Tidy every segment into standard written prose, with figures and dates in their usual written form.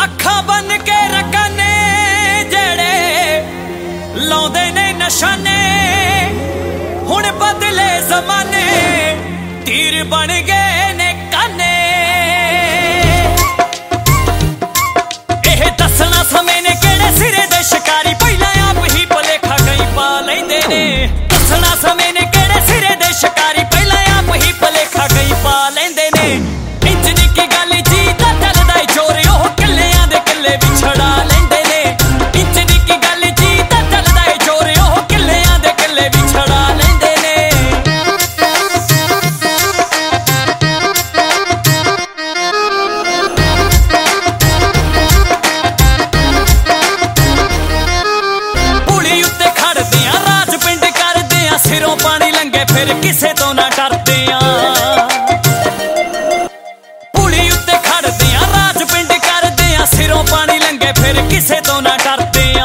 ਅੱਖਾਂ ਬੰਨ ਕੇ ਰਕਾਨੇ ਜਿਹੜੇ ਲਾਉਂਦੇ ਨੇ ਨਿਸ਼ਾਨੇ ਹੁਣ ਬਦਲੇ ਜ਼ਮਾਨੇ ਤੀਰ ਬਣ ਗਏ ਨੇ ਕਾਨੇ ਇਹ ਦੱਸਣਾ ਸਮੇਂ ਨੇ ਕਿਹੜੇ ਸਿਰੇ ਦੇ ਸ਼ਿਕਾਰੀ ਪਹਿਲਾਂ ਆਪ ਹੀ ਭੁਲੇਖਾ ਕਈ ਪਾ ਲੈਂਦੇ ਨੇ ਦੱਸਣਾ ਸਮੇਂ ਨੇ ਕਿਹੜੇ ਸਿਰੇ ਦੇ ਸ਼ਿਕਾਰੀ ਪਹਿਲਾਂ ਆਪ ਹੀ ਭੁਲੇਖਾ ਕਈ ਪਾ ਲੈਂਦੇ ਨੇ ਇੰਜ ਦੀ ਕੀ ਗੱਲ ਜੀ ਤਾਂ ਚੱਲਦਾ ਏ ਜ਼ੋਰ ਉਹ ਕਿੱਲਿਆਂ ਦੇ ਕਿੱਲੇ ਵੀ ਛੜਾ ਲੈਂਦੇ ਨੇ ਇੰਜ ਦੀ ਕੀ ਗੱਲ ਜੀ ਤਾਂ ਚੱਲਦਾ ਏ ਜ਼ੋਰ ਉਹ ਕਿੱਲਿਆਂ ਦੇ ਕਿੱਲੇ ਵੀ ਛੜਾ ਲੈਂਦੇ ਨੇ ਪੁਲੀ ਉੱਤੇ ਖੜਦੇ ਆ ਰਾਜ ਪਿੰਡ ਕਰਦੇ ਆ ਸਿਰੋਂ ਪਾਣੀ ਲੰਘੇ ਫਿਰ ਕਿਸੇ ਤੋਂ ਨਾ ਡਰਦੇ ਆ ਪੁਲੀ ਉੱਤੇ ਖੜਦੇ ਆ ਰਾਜ ਪਿੰਡ ਕਰਦੇ ਆ ਸਿਰੋਂ ਪਾਣੀ ਲੰਘੇ ਫਿਰ ਕਿਸੇ ਤੋਂ ਨਾ ਡਰਦੇ ਆ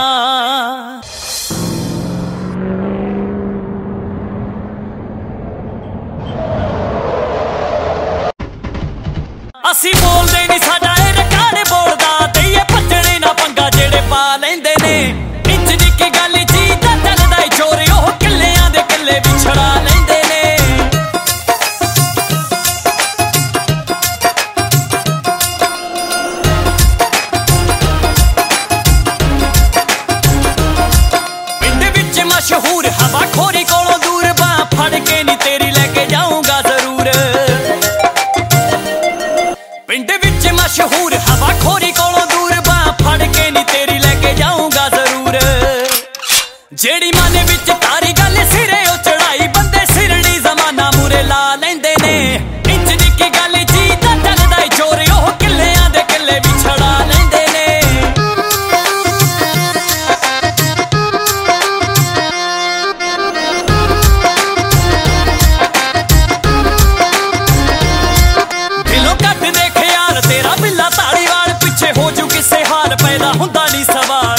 ਅਸੀਂ ਬੋਲਦੇ ਨਹੀਂ ਸਾਡਾ ਇਹ ਰਿਕਾਰਡ ਬੋਲਦਾ ਤੇ ਇਹ ਭੱਜਣੇ ਨਾ ਪੰਗਾ ਜਿਹੜੇ ਪਾ ਲੈਂਦੇ ਨੇ ਇੰਜ ਦੀ ਕੀ ਗੱਲ ਜੀ ਤਾਂ ਚੱਲਦਾ ਏ ਜ਼ੋਰ ਉਹ ਕਿੱਲਿਆਂ ਦੇ ਕਿੱਲੇ ਵੀ ਛੜਾ ਲੈਂਦੇ ਨੇ ਪਿੰਡ ਵਿੱਚ ਮਸ਼ਹੂਰ ਹਵਾ ਖੋਰੀ ਕੋਲੋਂ ਦੂਰ ਬਾਂਹ ਫੜ ਕੇ ਨੀ ਤੇਰੀ ਲੈ ਕੇ ਜਾਊਂਗਾ ਜ਼ਰੂਰ ਪਿੰਡ ਵਿੱਚ ਮਸ਼ਹੂਰ ਹਵਾ ਖੋਰੀ ਕੋਲੋਂ ਦੂਰ ਬਾਂਹ ਫੜ ਕੇ ਨੀ ਤੇਰੀ ਲੈ ਕੇ ਜਾਊਂਗਾ ਜ਼ਰੂਰ ਜਿਹੜੀ ਮਨ ਵਿੱਚ ਤਾਰੀ ਗੱਲ ਸਿਰੇ ਉਹ ਚੜਾਈ ਬੰਦੇ ਸਿਰਣੀ ਜ਼ਮਾਨਾ ਮੂਰੇ ਲਾ ਲੈਂਦੇ ਨੇ ਇੰਜ ਦੀ ਕੀ ਗੱਲ ਜੀ ਤਾਂ ਚੱਲਦਾ ਏ ਜ਼ੋਰ ਉਹ ਕਿੱਲਿਆਂ ਦੇ ਕਿੱਲੇ ਵੀ ਛੜਾ ਲੈਂਦੇ ਨੇ ਦਿਲੋਂ ਕੱਢ ਦੇ ਖਿਆਲ ਤੇਰਾ ਬਿੱਲਾ ਧਾਲੀਵਾਲ ਪਿੱਛੇ ਹੋ ਜੂ ਕਿਸੇ ਹਾਲ ਪੈਦਾ ਹੁੰਦਾ ਨਹੀਂ ਸਵਾਲ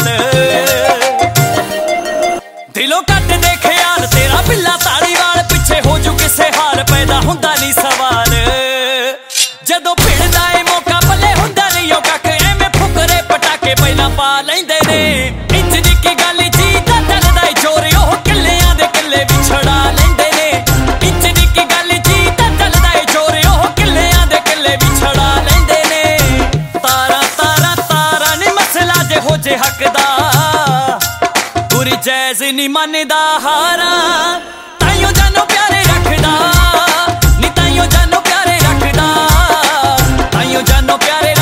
ਦਿਲੋਂ ਕੱਢ ਦੇ ਖਿਆਲ ਤੇਰਾ ਬਿੱਲਾ ਧਾਲੀਵਾਲ ਪਿੱਛੇ ਹੋ ਜੂ ਕਿਸੇ ਹਾਲ ਪੈਦਾ ਹੁੰਦਾ ਨਹੀਂ ਸਵਾਲ ਜਦੋਂ ਭਿੜਦਾ ਏ ਮੌਕਾ ਪੱਲੇ ਹੁੰਦਾ ਨਹੀਂ ਉਹ ਕੱਖ ਐਵੇਂ ਫੁਕਰੇ ਪਟਾਕੇ ਪਹਿਲਾਂ ਪਾ ਲੈਂਦੇ ਨੇ ਇੰਜ ਦੀ ਕੀ ਗੱਲ ਜੀ ਤਾਂ ਚੱਲਦਾ ਏ ਜ਼ੋਰ ਉਹ ਕਿੱਲਿਆਂ ਦੇ ਕਿੱਲੇ ਵੀ ਛੜਾ ਲੈਂਦੇ ਨੇ ਇੰਜ ਦੀ ਕੀ ਗੱਲ ਜੀ ਤਾਂ ਚੱਲਦਾ ਏ ਜ਼ੋਰ ਉਹ ਕਿੱਲਿਆਂ ਦੇ ਕਿੱਲੇ ਵੀ ਛੜਾ ਲੈਂਦੇ ਨੇ ਤਾਰਾਂ ਤਾਰਾਂ ਤਾਰਾਂ ਨੀ ਮਸਲਾ ਜੇ ਹੋ ਜੇ ਹੱਕ ਦਾ ਜੈਜ਼ ਨੀ ਮੰਨਦਾ ਹਾਰਾਂ ਤਾਈਓ ਜਾਨੋਂ ਪਿਆਰੇ ਰੱਖਦਾ ਨੀ ਤਾਈਓ ਜਾਨੋਂ ਪਿਆਰੇ ਰੱਖਦਾ ਤਾਈਓ ਜਾਨੋਂ ਪਿਆਰੇ